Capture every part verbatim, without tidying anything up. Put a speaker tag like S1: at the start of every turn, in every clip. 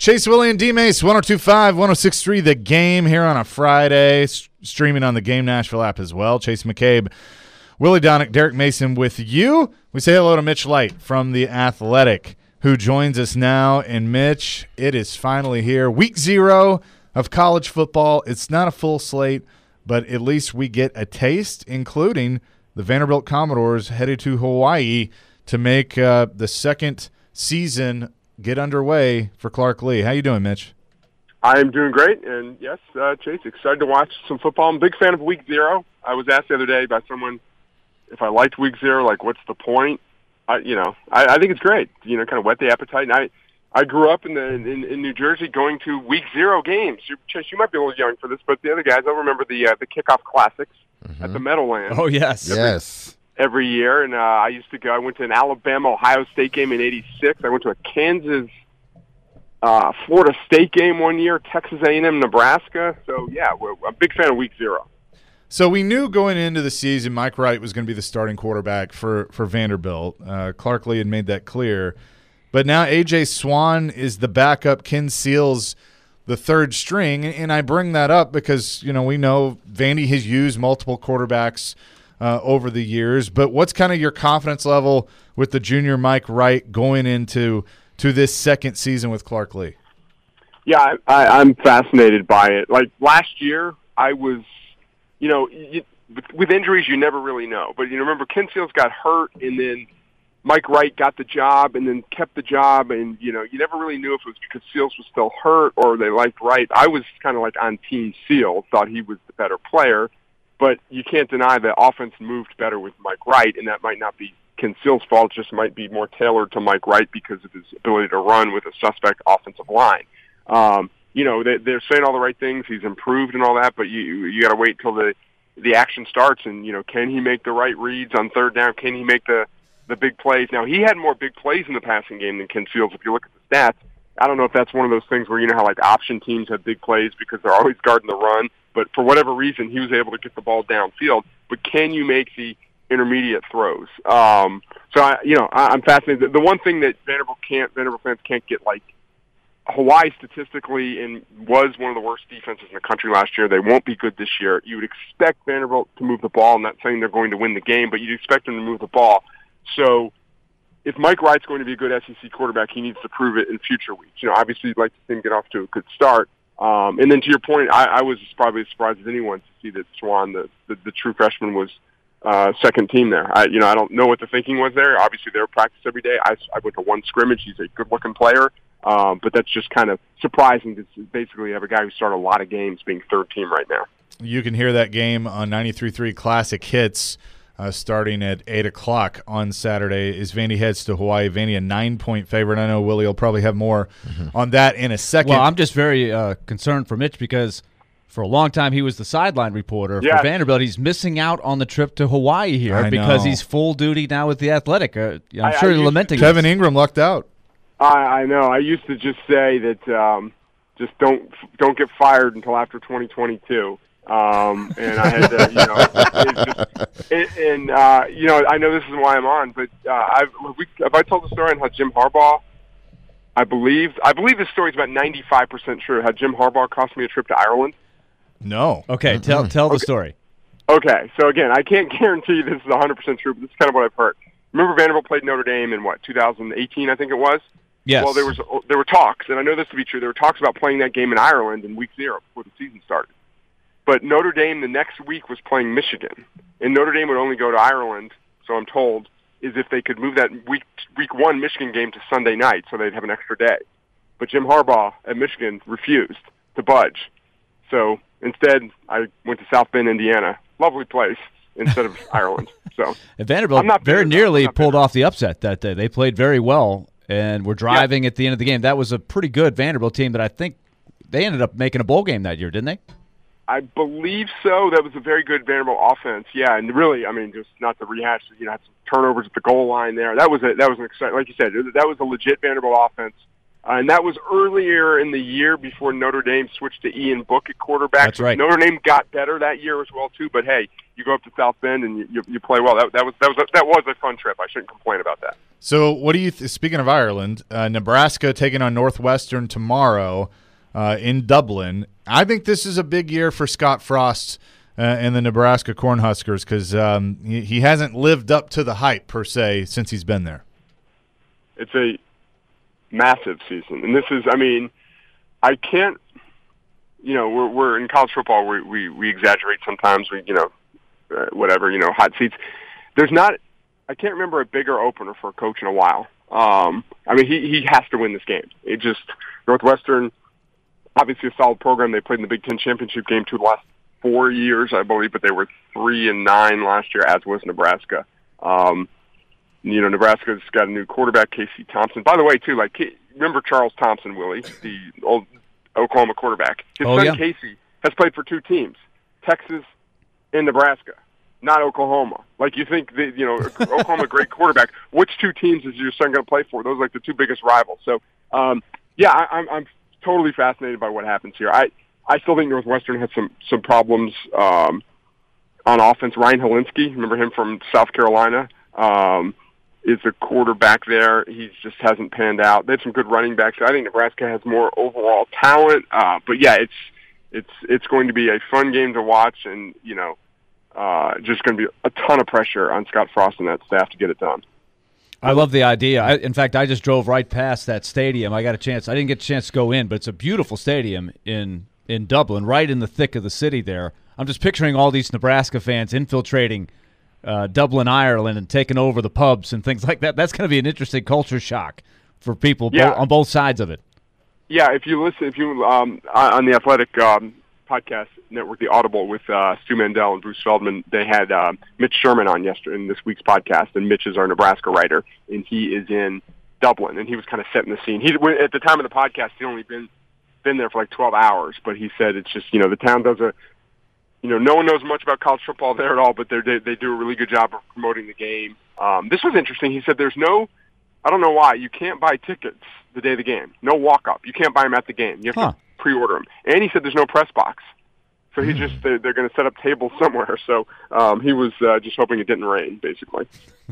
S1: Chase, Willie, and D-Mace, one oh two point five, one oh six point three The Game here on a Friday, s- streaming on the Game Nashville app as well. Chase McCabe, Willie Donick, Derek Mason with you. We say hello to Mitch Light from The Athletic, who joins us now. And, Mitch, it is finally here. Week zero of college football. It's not a full slate, but at least we get a taste, including the Vanderbilt Commodores headed to Hawaii to make uh, the second season get underway for Clark Lea. How you doing, Mitch?
S2: I am doing great, and yes, uh, Chase, excited to watch some football. I'm a big fan of Week Zero. I was asked the other day by someone if I liked Week Zero, like, what's the point? I, you know, I, I think it's great. You know, kind of whet the appetite. And I, I grew up in the in, in New Jersey going to Week Zero games. You, Chase, you might be a little young for this, but the other guys, I'll remember the uh, the kickoff classics mm-hmm. at the Meadowlands.
S1: Oh yes,
S2: every,
S1: yes.
S2: Every year, and uh, I used to go. I went to an Alabama Ohio State game in eighty-six. I went to a Kansas uh, Florida State game one year. Texas A and M Nebraska. So yeah, we're, I'm a big fan of Week Zero.
S1: So we knew going into the season Mike Wright was going to be the starting quarterback for for Vanderbilt. Uh, Clark Lea had made that clear, but now A J Swan is the backup. Ken Seals the third string, and I bring that up because you know we know Vandy has used multiple quarterbacks Uh, over the years, but what's kind of your confidence level with the junior Mike Wright going into to this second season with Clark Lea?
S2: Yeah, I, I, I'm fascinated by it. Like last year, I was, you know, you, with, with injuries, you never really know. But you know, remember, Ken Seals got hurt, and then Mike Wright got the job, and then kept the job, and you know, you never really knew if it was because Seals was still hurt or they liked Wright. I was kind of like on Team Seals, thought he was the better player. But you can't deny the offense moved better with Mike Wright, and that might not be Ken Seals' fault. It just might be more tailored to Mike Wright because of his ability to run with a suspect offensive line. Um, you know, they, they're saying all the right things. He's improved and all that, but you you got to wait till the the action starts. And you know, can he make the right reads on third down? Can he make the the big plays? Now he had more big plays in the passing game than Ken Seals. If you look at the stats, I don't know if that's one of those things where you know how like option teams have big plays because they're always guarding the run. But for whatever reason, he was able to get the ball downfield. But can you make the intermediate throws? Um, so, I, you know, I, I'm fascinated. The, the one thing that Vanderbilt can't, Vanderbilt fans can't get, like, Hawaii statistically and was one of the worst defenses in the country last year. They won't be good this year. You would expect Vanderbilt to move the ball. I'm not saying they're going to win the game, but you'd expect them to move the ball. So if Mike Wright's going to be a good S E C quarterback, he needs to prove it in future weeks. You know, obviously you'd like to see him get off to a good start. Um, and then to your point, I, I was probably as surprised as anyone to see that Swan, the, the, the true freshman, was uh, second team there. I, you know, I don't know what the thinking was there. Obviously, they're practice every day. I, I went to one scrimmage. He's a good-looking player, um, but that's just kind of surprising to basically have a guy who started a lot of games being third team right now.
S1: You can hear that game on ninety-three point three Classic Hits uh, starting at eight o'clock on Saturday as Vandy heads to Hawaii. Vandy a nine-point favorite. I know Willie will probably have more mm-hmm. on that in a second.
S3: Well, I'm just very uh, concerned for Mitch because for a long time he was the sideline reporter
S2: yes.
S3: for Vanderbilt. He's missing out on the trip to Hawaii here
S1: I
S3: because
S1: know.
S3: he's full duty now with the Athletic. Uh, I'm
S2: I,
S3: sure
S2: I
S3: you're lamenting
S1: Kevin
S3: this.
S1: Ingram lucked out.
S2: I, I know. I used to just say that um, just don't don't get fired until after twenty twenty-two. Um, and I had to, you know, it's just, it, and, uh, you know, I know this is why I'm on, but, uh, I've, we, have I told the story on how Jim Harbaugh, I believe, I believe this story is about ninety-five percent true, how Jim Harbaugh cost me a trip to Ireland?
S1: No.
S3: Okay, mm-hmm. tell tell the
S2: okay.
S3: story.
S2: Okay, so again, I can't guarantee this is one hundred percent true, but this is kind of what I've heard. Remember Vanderbilt played Notre Dame in, what, two thousand eighteen, I think it was?
S3: Yes.
S2: Well, there was there were talks, and I know this to be true, there were talks about playing that game in Ireland in week zero before the season started. But Notre Dame the next week was playing Michigan, and Notre Dame would only go to Ireland, so I'm told, is if they could move that week week one Michigan game to Sunday night so they'd have an extra day. But Jim Harbaugh at Michigan refused to budge. So instead, I went to South Bend, Indiana. Lovely place instead of Ireland. So
S3: and Vanderbilt
S2: I'm not
S3: very
S2: bitter,
S3: nearly
S2: not
S3: pulled
S2: bitter.
S3: off the upset that day. They played very well and were driving
S2: yeah.
S3: at the end of the game. That was a pretty good Vanderbilt team that I think they ended up making a bowl game that year, didn't they?
S2: I believe so. That was a very good Vanderbilt offense. Yeah, and really, I mean, just not to rehash, you know, had some turnovers at the goal line there. That was a, that was an exciting, like you said, that was a legit Vanderbilt offense. Uh, and that was earlier in the year before Notre Dame switched to Ian Book at quarterback.
S3: That's right.
S2: Notre Dame got better that year as well too. But hey, you go up to South Bend and you you, you play well. That that was that was a, that was a fun trip. I shouldn't complain about that.
S1: So what do you th- – speaking of Ireland, uh, Nebraska taking on Northwestern tomorrow uh, in Dublin. I think this is a big year for Scott Frost uh, and the Nebraska Cornhuskers because um, he, he hasn't lived up to the hype per se since he's been there.
S2: It's a massive season. And this is – I mean, I can't – you know, we're, we're in college football, we, we, we exaggerate sometimes. We, you know, uh, whatever, you know, hot seats. There's not – I can't remember a bigger opener for a coach in a while. Um, I mean, he, he has to win this game. It just Northwestern, obviously a solid program. They played in the Big Ten championship game two of the last four years, I believe, but they were three and nine last year, as was Nebraska. Um, you know, Nebraska's got a new quarterback, Casey Thompson. By the way, too, like remember Charles Thompson, Willie, the old Oklahoma quarterback. His
S3: oh,
S2: son
S3: yeah.
S2: Casey has played for two teams, Texas and Nebraska. Not Oklahoma. Like you think, that, you know, Oklahoma, great quarterback. Which two teams is your son going to play for? Those are like the two biggest rivals. So, um, yeah, I, I'm I'm totally fascinated by what happens here. I, I still think Northwestern has some some problems um, on offense. Ryan Helinski, remember him from South Carolina, um, is the quarterback there. He just hasn't panned out. They have some good running backs. I think Nebraska has more overall talent. Uh, but yeah, it's it's it's going to be a fun game to watch, and you know. Uh, just going to be a ton of pressure on Scott Frost and that staff to get it done.
S3: I love the idea. I, in fact, I just drove right past that stadium. I got a chance. I didn't get a chance to go in, but it's a beautiful stadium in, in Dublin, right in the thick of the city there. I'm just picturing all these Nebraska fans infiltrating uh, Dublin, Ireland, and taking over the pubs and things like that. That's going to be an interesting culture shock for people
S2: yeah.
S3: bo- on both sides of it.
S2: Yeah, if you listen, if you um, on the Athletic um, podcast network, The Audible, with uh, Stu Mandel and Bruce Feldman, they had uh, Mitch Sherman on yesterday in this week's podcast, and Mitch is our Nebraska writer, and he is in Dublin, and he was kind of setting the scene. He at the time of the podcast, he'd only been been there for like twelve hours, but he said it's just, you know, the town does a, you know, no one knows much about college football there at all, but they they do a really good job of promoting the game. Um, this was interesting. He said there's no, I don't know why, you can't buy tickets the day of the game. No walk-up. You can't buy them at the game. You have huh. to pre-order them. And he said there's no press box. So he just they're, they're going to set up tables somewhere. So um, he was uh, just hoping it didn't rain, basically.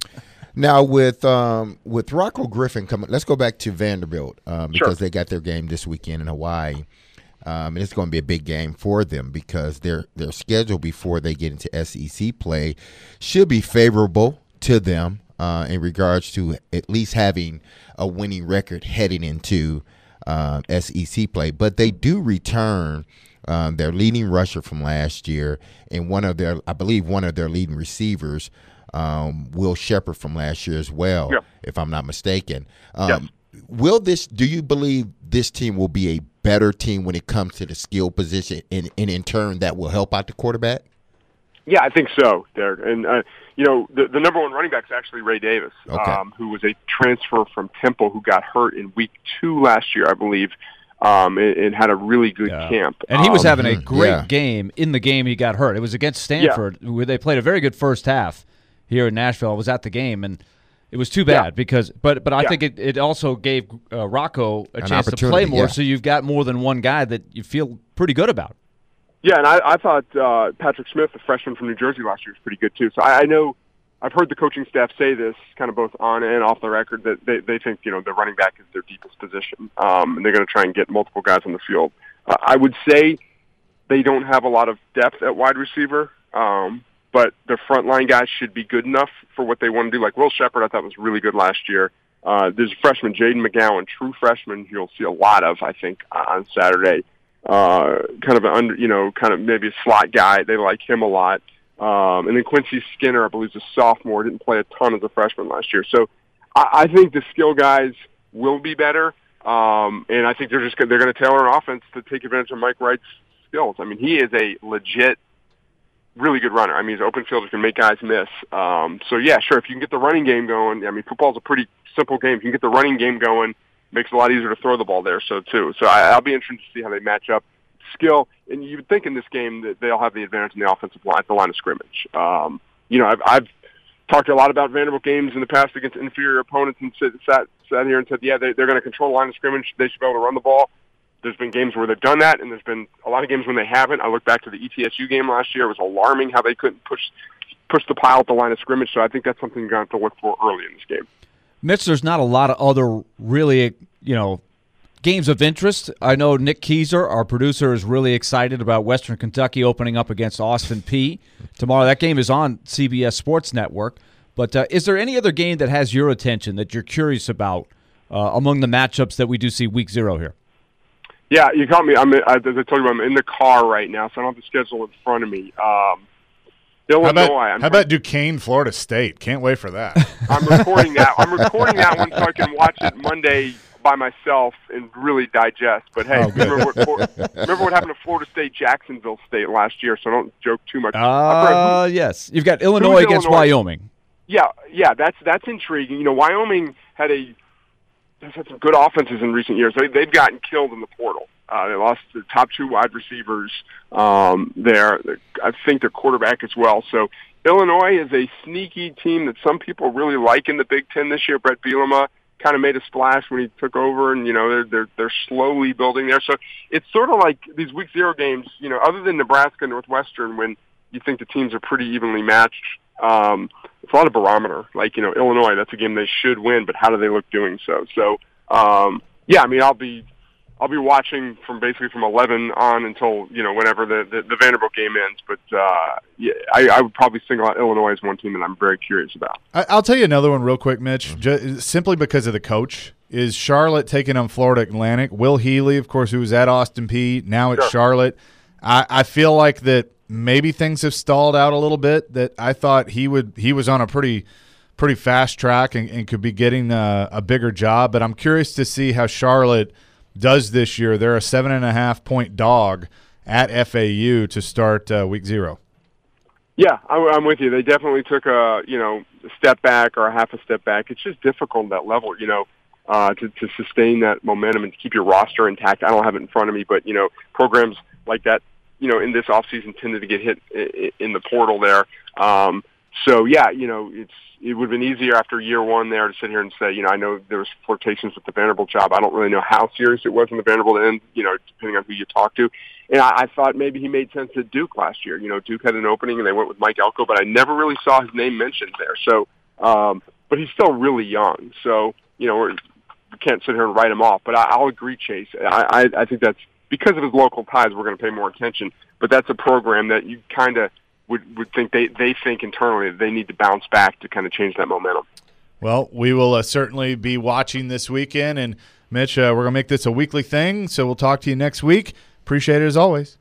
S4: Now with um, with Rocco Griffin coming, let's go back to Vanderbilt um, because
S2: sure.
S4: they got their game this weekend in Hawaii, um, and it's going to be a big game for them because their their schedule before they get into S E C play should be favorable to them uh, in regards to at least having a winning record heading into uh, S E C play. But they do return. Um, their leading rusher from last year, and one of their, I believe, one of their leading receivers, um, Will Shepherd from last year as well,
S2: yep.
S4: if I'm not mistaken. Um,
S2: yes.
S4: Will this? Do you believe this team will be a better team when it comes to the skill position, and, and in turn that will help out the quarterback?
S2: Yeah, I think so, Derek. And uh, you know, the, the number one running back is actually Ray Davis,
S4: okay.
S2: um, who was a transfer from Temple who got hurt in week two last year, I believe. Um, and, and had a really good
S3: yeah.
S2: camp.
S3: And he was
S2: um,
S3: having a great
S4: yeah.
S3: game in the game he got hurt. It was against Stanford, yeah. where they played a very good first half here in Nashville. I was at the game, and it was too bad yeah. because – but but I yeah. think it, it also gave uh, Rocco a
S4: An
S3: chance to play more,
S4: yeah.
S3: so you've got more than one guy that you feel pretty good about.
S2: Yeah, and I, I thought uh, Patrick Smith, the freshman from New Jersey last year, was pretty good too. So I, I know – I've heard the coaching staff say this kind of both on and off the record that they, they think, you know, the running back is their deepest position, um, and they're going to try and get multiple guys on the field. Uh, I would say they don't have a lot of depth at wide receiver, um, but their frontline guys should be good enough for what they want to do. Like Will Shepherd, I thought was really good last year. Uh, there's a freshman, Jaden McGowan, true freshman, you'll see a lot of, I think, on Saturday. Uh, kind of an under, you know, kind of maybe a slot guy. They like him a lot. Um, and then Quincy Skinner, I believe, is a sophomore, didn't play a ton as a freshman last year. So I, I think the skill guys will be better, um, and I think they're just they're going to tailor an offense to take advantage of Mike Wright's skills. I mean, he is a legit, really good runner. I mean, he's open field, he can make guys miss. Um, so yeah, sure, if you can get the running game going, I mean, football's a pretty simple game. If you can get the running game going, it makes it a lot easier to throw the ball there. So too, so I, I'll be interested to see how they match up. Skill, and you would think in this game that they'll have the advantage in the offensive line, at the line of scrimmage. Um, you know, I've, I've talked a lot about Vanderbilt games in the past against inferior opponents and sit, sat, sat here and said, yeah, they, they're going to control the line of scrimmage. They should be able to run the ball. There's been games where they've done that, and there's been a lot of games when they haven't. I look back to the E T S U game last year. It was alarming how they couldn't push push the pile at the line of scrimmage, so I think that's something you're going to have to look for early in this game.
S3: Mitch, there's not a lot of other really, you know, games of interest. I know Nick Keyser, our producer, is really excited about Western Kentucky opening up against Austin Peay tomorrow. That game is on C B S Sports Network. But uh, is there any other game that has your attention that you're curious about uh, among the matchups that we do see week zero here?
S2: Yeah, you caught me. I'm, as I told you, I'm in the car right now, so I don't have the schedule in front of me. Um, Illinois.
S1: How about,
S2: I'm
S1: how about Duquesne, Florida State? Can't wait for that.
S2: I'm recording that. I'm recording that one so I can watch it Monday by myself and really digest. But hey,
S1: Oh, good.
S2: remember, what, remember what happened to Florida State, Jacksonville State last year? So don't joke too much.
S3: Uh, yes. You've got Illinois against
S2: Illinois?
S3: Wyoming.
S2: Yeah, yeah, that's that's intriguing. You know, Wyoming had a has had some good offenses in recent years. They they've gotten killed in the portal. Uh, they lost their top two wide receivers um, there. I think their quarterback as well. So Illinois is a sneaky team that some people really like in the Big Ten this year. Brett Bielema kind of made a splash when he took over, and you know they're they're they're slowly building there. So it's sort of like these week zero games. You know, other than Nebraska and Northwestern, when you think the teams are pretty evenly matched. Um, it's a lot of barometer. Like, you know, Illinois, that's a game they should win, but how do they look doing so? So, um, yeah, I mean, I'll be, I'll be watching from basically from eleven on until, you know, whenever the, the, the Vanderbilt game ends. But, uh, yeah, I, I would probably single out Illinois as one team that I'm very curious about.
S1: I, I'll tell you another one real quick, Mitch, just, simply because of the coach. Is Charlotte taking on Florida Atlantic? Will Healy, of course, who was at Austin Peay, now at
S2: Sure.
S1: Charlotte. I, I feel like that maybe things have stalled out a little bit. That I thought he would he was on a pretty pretty fast track and, and could be getting a, a bigger job. But I'm curious to see how Charlotte does this year. They're a seven and a half point dog at F A U to start uh, week zero.
S2: Yeah, I'm, I'm with you. They definitely took a you know a step back or a half a step back. It's just difficult at that level, you know, uh, to to sustain that momentum and to keep your roster intact. I don't have it in front of me, but you know, programs like that, you know, in this offseason tended to get hit in the portal there. Um, so, yeah, you know, it's it would have been easier after year one there to sit here and say, you know, I know there was flirtations with the Vanderbilt job. I don't really know how serious it was in the Vanderbilt end, you know, depending on who you talk to. And I, I thought maybe he made sense at Duke last year. You know, Duke had an opening and they went with Mike Elko, but I never really saw his name mentioned there. So, um, but he's still really young. So, you know, we're, we can't sit here and write him off. But I, I'll agree, Chase. I, I, I think that's, because of his local ties, we're going to pay more attention. But that's a program that you kind of would, would think they, they think internally that they need to bounce back to kind of change that momentum.
S1: Well, we will uh, certainly be watching this weekend. And, Mitch, uh, we're going to make this a weekly thing, so we'll talk to you next week. Appreciate it as always.